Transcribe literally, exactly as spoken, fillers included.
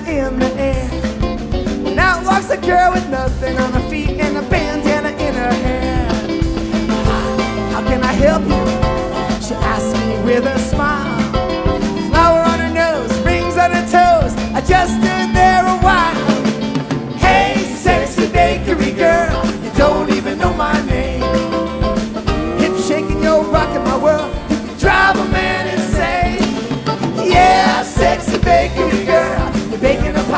in the air. And out walks a girl with nothing on her feet and a bandana in her hair. How can I help you? She asked me with a smile. Flower on her nose, rings on her toes. I just stood there a while. Hey, sexy bakery girl, you don't even know my name. Hip shaking, you're rocking my